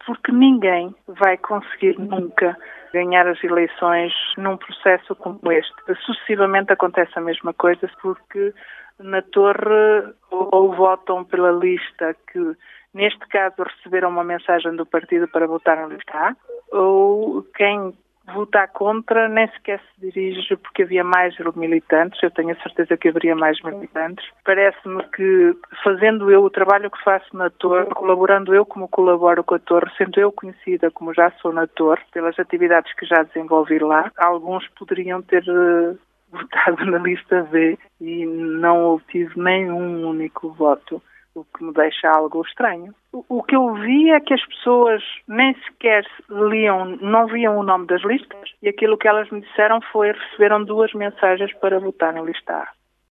porque ninguém vai conseguir nunca ganhar as eleições num processo como este. Sucessivamente acontece a mesma coisa, porque na Torre ou votam pela lista que, neste caso, receberam uma mensagem do partido para votar na lista A, ou quem votar contra nem sequer se dirige, porque havia mais militantes, eu tenho a certeza que haveria mais militantes. Parece-me que, fazendo eu o trabalho que faço na Torre, colaborando eu como colaboro com a Torre, sendo eu conhecida como já sou na Torre, pelas atividades que já desenvolvi lá, alguns poderiam ter votado na lista B e não obtive nenhum único voto, o que me deixa algo estranho. O que eu vi é que as pessoas nem sequer não viam o nome das listas, e aquilo que elas me disseram foi receberam 2 mensagens para votar na lista A.